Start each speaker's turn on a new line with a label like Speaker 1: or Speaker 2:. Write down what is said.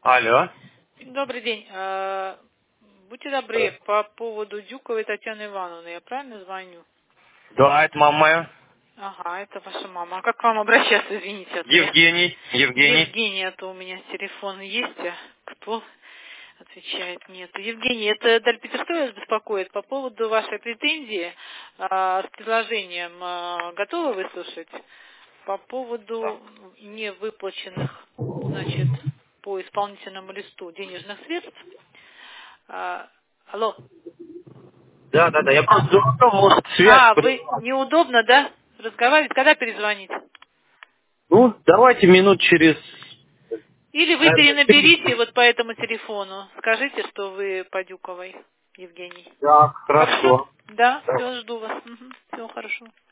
Speaker 1: Алло.
Speaker 2: Добрый день. Будьте добры, по поводу Дюковой Татьяны Ивановны, я правильно звоню?
Speaker 1: Да, это мама моя.
Speaker 2: Ага, это ваша мама. А как к вам обращаться, извините?
Speaker 1: Евгений.
Speaker 2: Евгений, а то у меня телефон есть, а кто отвечает? Нет. Евгений, это Даль Петерская вас беспокоит по поводу вашей претензии с предложением. Готовы выслушать? По поводу невыплаченных, значит, по исполнительному листу денежных средств. Алло.
Speaker 1: Да, я просто думал, может, связь.
Speaker 2: Вы неудобно, да, разговаривать? Когда перезвонить?
Speaker 1: Ну, давайте минут через...
Speaker 2: Или вы
Speaker 1: наверное,
Speaker 2: перенаберите вот по этому телефону. Скажите, что вы по Дюковой, Евгений.
Speaker 1: Да,
Speaker 2: Хорошо?
Speaker 1: хорошо.
Speaker 2: Да, все, жду вас. Всего хорошо.